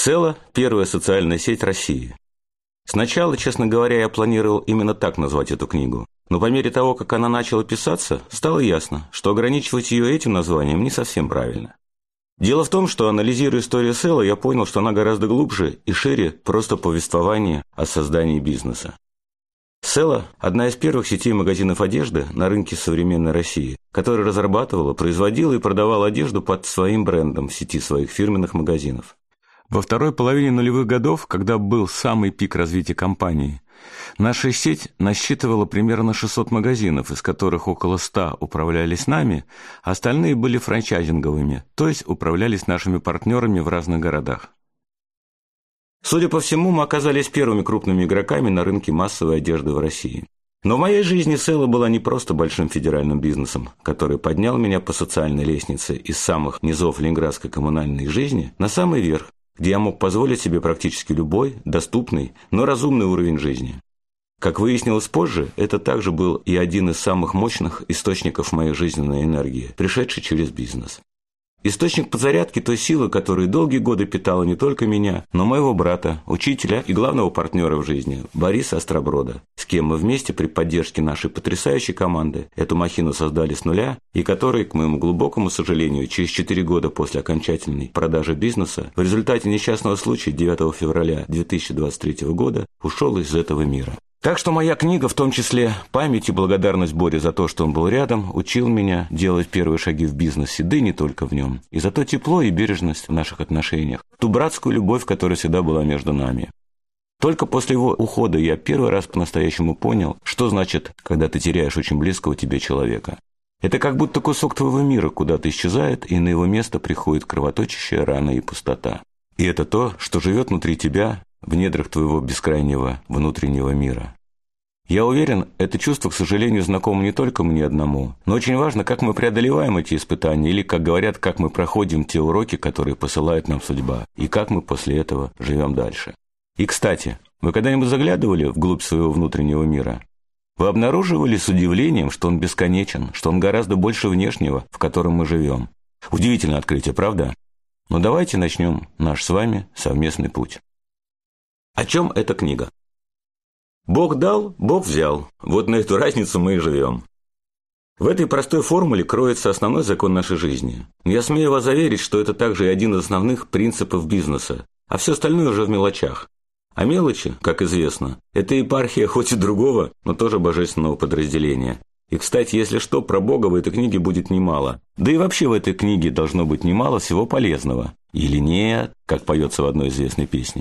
Села – первая социальная сеть России. Сначала, честно говоря, я планировал именно так назвать эту книгу. Но по мере того, как она начала писаться, стало ясно, что ограничивать ее этим названием не совсем правильно. Дело в том, что, анализируя историю Села, я понял, что она гораздо глубже и шире просто повествования о создании бизнеса. Села – одна из первых сетей магазинов одежды на рынке современной России, которая разрабатывала, производила и продавала одежду под своим брендом в сети своих фирменных магазинов. Во второй половине нулевых годов, когда был самый пик развития компании, наша сеть насчитывала примерно 600 магазинов, из которых около 100 управлялись нами, а остальные были франчайзинговыми, то есть управлялись нашими партнерами в разных городах. Судя по всему, мы оказались первыми крупными игроками на рынке массовой одежды в России. Но в моей жизни Села была не просто большим федеральным бизнесом, который поднял меня по социальной лестнице из самых низов ленинградской коммунальной жизни на самый верх, где я мог позволить себе практически любой, доступный, но разумный уровень жизни. Как выяснилось позже, это также был и один из самых мощных источников моей жизненной энергии, пришедший через бизнес. Источник подзарядки той силы, которая долгие годы питала не только меня, но и моего брата, учителя и главного партнера в жизни, Бориса Остроброда, с кем мы вместе при поддержке нашей потрясающей команды эту махину создали с нуля, и который, к моему глубокому сожалению, через 4 года после окончательной продажи бизнеса, в результате несчастного случая 9 февраля 2023 года ушел из этого мира. Так что моя книга, в том числе «Память и благодарность Боре за то, что он был рядом», учил меня делать первые шаги в бизнесе, да и не только в нем. И за то тепло и бережность в наших отношениях, ту братскую любовь, которая всегда была между нами. Только после его ухода я первый раз по-настоящему понял, что значит, когда ты теряешь очень близкого тебе человека. Это как будто кусок твоего мира куда-то исчезает, и на его место приходит кровоточащая рана и пустота. И это то, что живет внутри тебя, в недрах твоего бескрайнего внутреннего мира. Я уверен, это чувство, к сожалению, знакомо не только мне одному, но очень важно, как мы преодолеваем эти испытания, или, как говорят, как мы проходим те уроки, которые посылает нам судьба, и как мы после этого живем дальше. И, кстати, вы когда-нибудь заглядывали вглубь своего внутреннего мира? Вы обнаруживали с удивлением, что он бесконечен, что он гораздо больше внешнего, в котором мы живем? Удивительное открытие, правда? Но давайте начнем наш с вами совместный путь. О чем эта книга? Бог дал, Бог взял. Вот на эту разницу мы и живем. В этой простой формуле кроется основной закон нашей жизни. Я смею вас заверить, что это также и один из основных принципов бизнеса, а все остальное уже в мелочах. А мелочи, как известно, это епархия хоть и другого, но тоже божественного подразделения. И, кстати, если что, про Бога в этой книге будет немало. Да и вообще в этой книге должно быть немало всего полезного. Или нет, как поется в одной известной песне.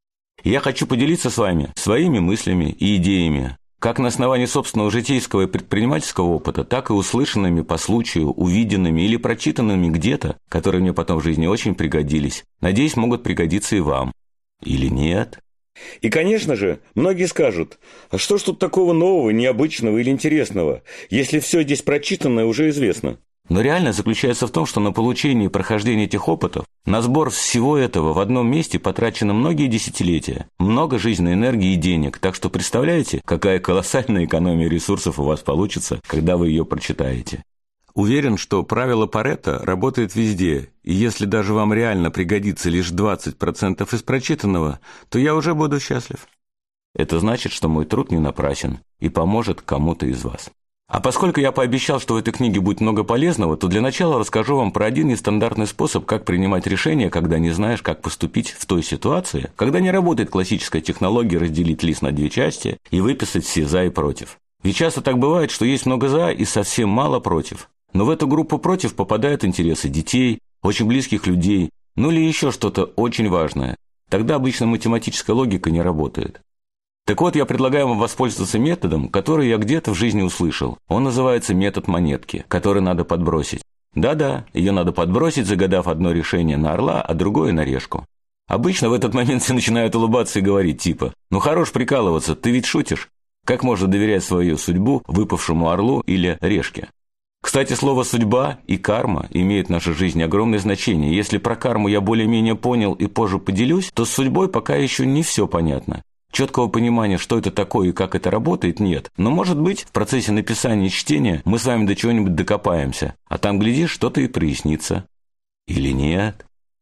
Я хочу поделиться с вами своими мыслями и идеями, как на основании собственного житейского и предпринимательского опыта, так и услышанными по случаю, увиденными или прочитанными где-то, которые мне потом в жизни очень пригодились. Надеюсь, могут пригодиться и вам. Или нет? И, конечно же, многие скажут, а что ж тут такого нового, необычного или интересного, если все здесь прочитанное уже известно? Но реальность заключается в том, что на получение и прохождение этих опытов, на сбор всего этого в одном месте потрачено многие десятилетия, много жизненной энергии и денег, так что представляете, какая колоссальная экономия ресурсов у вас получится, когда вы ее прочитаете. Уверен, что правило Парето работает везде, и если даже вам реально пригодится лишь 20% из прочитанного, то я уже буду счастлив. Это значит, что мой труд не напрасен и поможет кому-то из вас. А поскольку я пообещал, что в этой книге будет много полезного, то для начала расскажу вам про один нестандартный способ, как принимать решения, когда не знаешь, как поступить в той ситуации, когда не работает классическая технология разделить лист на 2 части и выписать все «за» и «против». Ведь часто так бывает, что есть много «за» и совсем мало «против». Но в эту группу «против» попадают интересы детей, очень близких людей, ну или еще что-то очень важное. Тогда обычно математическая логика не работает. Так вот, я предлагаю вам воспользоваться методом, который я где-то в жизни услышал. Он называется метод монетки, который надо подбросить. Да-да, ее надо подбросить, загадав одно решение на орла, а другое на решку. Обычно в этот момент все начинают улыбаться и говорить типа «Ну хорош прикалываться, ты ведь шутишь? Как можно доверять свою судьбу выпавшему орлу или решке?» Кстати, слово «судьба» и «карма» имеют в нашей жизни огромное значение. Если про карму я более-менее понял и позже поделюсь, то с судьбой пока еще не все понятно. Четкого понимания, что это такое и как это работает, нет. Но, может быть, в процессе написания и чтения мы с вами до чего-нибудь докопаемся, а там, глядишь, что-то и прояснится. Или нет?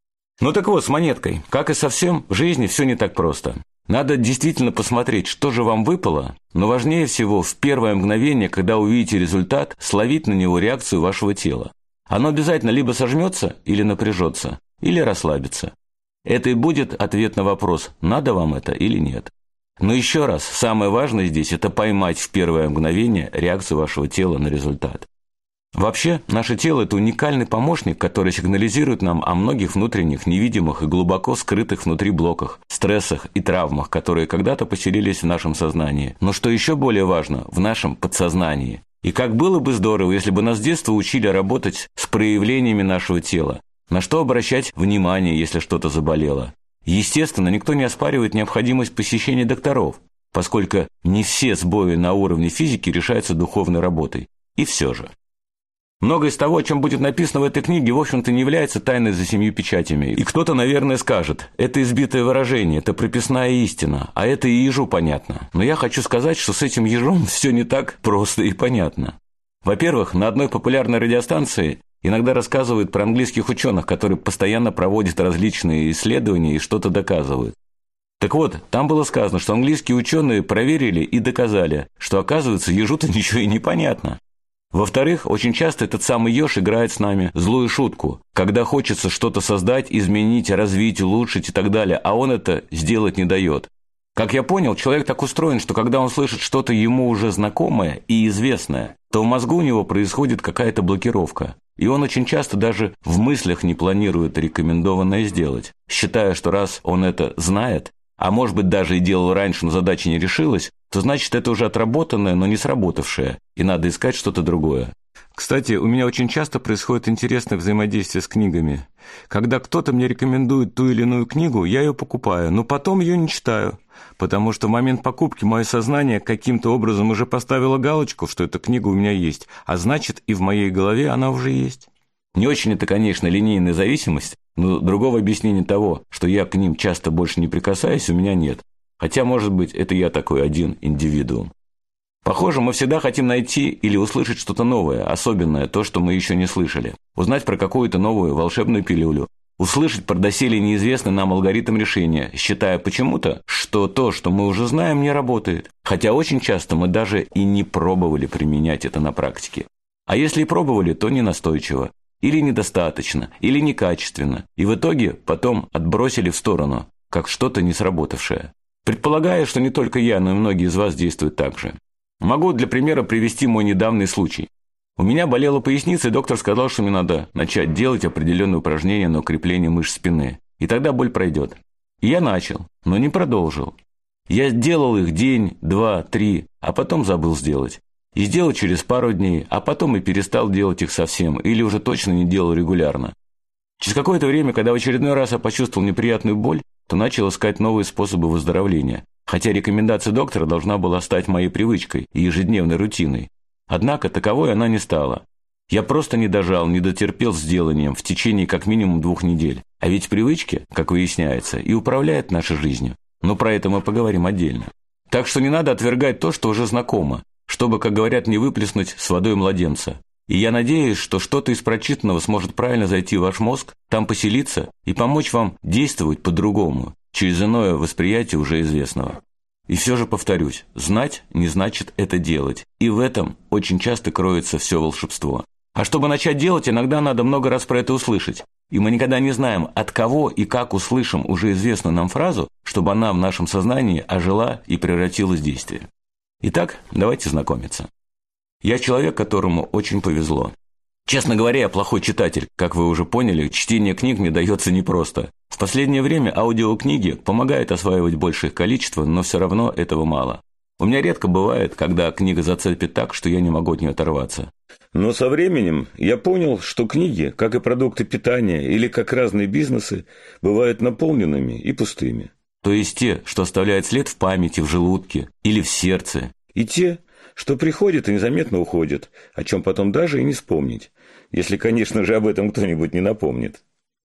Ну так вот, с монеткой. Как и со всем, в жизни все не так просто. Надо действительно посмотреть, что же вам выпало, но важнее всего в первое мгновение, когда увидите результат, словить на него реакцию вашего тела. Оно обязательно либо сожмется, или напряжется, или расслабится. Это и будет ответ на вопрос, надо вам это или нет. Но еще раз, самое важное здесь – это поймать в первое мгновение реакцию вашего тела на результат. Вообще, наше тело – это уникальный помощник, который сигнализирует нам о многих внутренних, невидимых и глубоко скрытых внутри блоках, стрессах и травмах, которые когда-то поселились в нашем сознании. Но что еще более важно – в нашем подсознании. И как было бы здорово, если бы нас с детства учили работать с проявлениями нашего тела, на что обращать внимание, если что-то заболело. Естественно, никто не оспаривает необходимость посещения докторов, поскольку не все сбои на уровне физики решаются духовной работой. И все же. Многое из того, о чем будет написано в этой книге, в общем-то, не является тайной за 7 печатями. И кто-то, наверное, скажет, это избитое выражение, это прописная истина, а это и ежу понятно. Но я хочу сказать, что с этим ежом все не так просто и понятно. Во-первых, на одной популярной радиостанции иногда рассказывают про английских ученых, которые постоянно проводят различные исследования и что-то доказывают. Так вот, там было сказано, что английские ученые проверили и доказали, что, оказывается, ежу-то ничего и не понятно. Во-вторых, очень часто этот самый еж играет с нами злую шутку, когда хочется что-то создать, изменить, развить, улучшить и так далее, а он это сделать не дает. Как я понял, человек так устроен, что когда он слышит что-то ему уже знакомое и известное, то в мозгу у него происходит какая-то блокировка. И он очень часто даже в мыслях не планирует рекомендованное сделать, считая, что раз он это знает, а может быть даже и делал раньше, но задача не решилась, то значит это уже отработанное, но не сработавшее, и надо искать что-то другое. Кстати, у меня очень часто происходит интересное взаимодействие с книгами. Когда кто-то мне рекомендует ту или иную книгу, я ее покупаю, но потом ее не читаю, потому что в момент покупки мое сознание каким-то образом уже поставило галочку, что эта книга у меня есть, а значит и в моей голове она уже есть. Не очень это, конечно, линейная зависимость, но другого объяснения того, что я к ним часто больше не прикасаюсь, у меня нет. Хотя, может быть, это я такой один индивидуум. Похоже, мы всегда хотим найти или услышать что-то новое, особенное, то, что мы еще не слышали. Узнать про какую-то новую волшебную пилюлю. Услышать про доселе неизвестный нам алгоритм решения, считая почему-то, что то, что мы уже знаем, не работает. Хотя очень часто мы даже и не пробовали применять это на практике. А если и пробовали, то не настойчиво. Или недостаточно, или некачественно. И в итоге потом отбросили в сторону, как что-то не сработавшее. Предполагаю, что не только я, но и многие из вас действуют так же. Могу для примера привести мой недавний случай. У меня болела поясница, и доктор сказал, что мне надо начать делать определенные упражнения на укрепление мышц спины. И тогда боль пройдет. И я начал, но не продолжил. Я делал их день, 2, 3, а потом забыл сделать. И сделал через пару дней, а потом и перестал делать их совсем, или уже точно не делал регулярно. Через какое-то время, когда в очередной раз я почувствовал неприятную боль, то начал искать новые способы выздоровления. Хотя рекомендация доктора должна была стать моей привычкой и ежедневной рутиной. Однако таковой она не стала. Я просто не дожал, не дотерпел с деланием в течение как минимум 2 недель. А ведь привычки, как выясняется, и управляют нашей жизнью. Но про это мы поговорим отдельно. Так что не надо отвергать то, что уже знакомо, чтобы, как говорят, не выплеснуть с водой младенца. И я надеюсь, что что-то из прочитанного сможет правильно зайти в ваш мозг, там поселиться и помочь вам действовать по-другому, через иное восприятие уже известного. И все же повторюсь, знать не значит это делать. И в этом очень часто кроется все волшебство. А чтобы начать делать, иногда надо много раз про это услышать. И мы никогда не знаем, от кого и как услышим уже известную нам фразу, чтобы она в нашем сознании ожила и превратилась в действие. Итак, давайте знакомиться. Я человек, которому очень повезло. Честно говоря, я плохой читатель. Как вы уже поняли, чтение книг мне дается непросто. В последнее время аудиокниги помогают осваивать большее их количество, но все равно этого мало. У меня редко бывает, когда книга зацепит так, что я не могу от нее оторваться. Но со временем я понял, что книги, как и продукты питания или как разные бизнесы, бывают наполненными и пустыми. То есть те, что оставляют след в памяти, в желудке или в сердце. И те, что приходят и незаметно уходят, о чем потом даже и не вспомнить, если, конечно же, об этом кто-нибудь не напомнит.